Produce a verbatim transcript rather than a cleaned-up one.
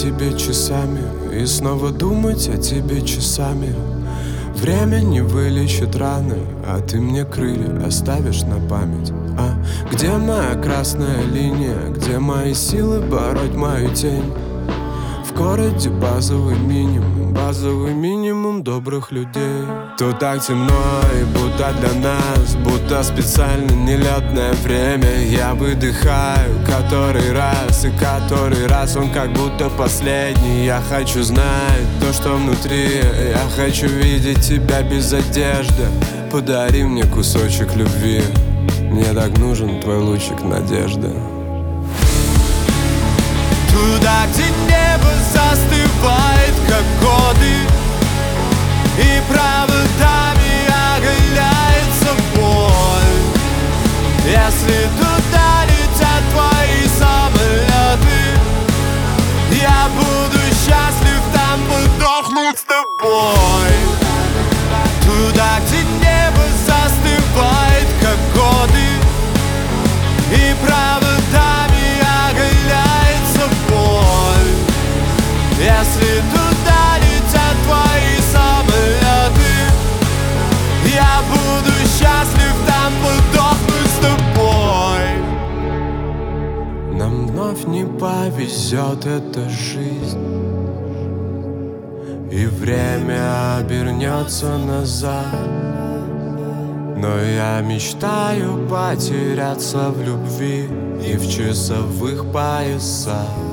тебе часами и снова думать о тебе часами. Время не вылечит раны, а ты мне крылья оставишь на память. А где моя красная линия, где мои силы бороть мою тень? В городе базовый минимум, базовый минимум добрых людей. Тут так темно и будто для нас, будто специально нелетное время. Я выдыхаю который раз, и который раз он как будто последний. Я хочу знать то, что внутри, я хочу видеть тебя без одежды. Подари мне кусочек любви, мне так нужен твой лучик надежды. Туда, где небо застывает, как годы, и проводами оголяется боль. Если туда летят твои самолеты, я буду счастлив там подохнуть с тобой. Туда, где небо застывает, как годы, и проводами оголяется боль. Если туда летят твои самолеты, я буду счастлив там подохнуть с тобой. Нам вновь не повезет эта жизнь, и время обернется назад. Но я мечтаю потеряться в любви и в часовых поясах.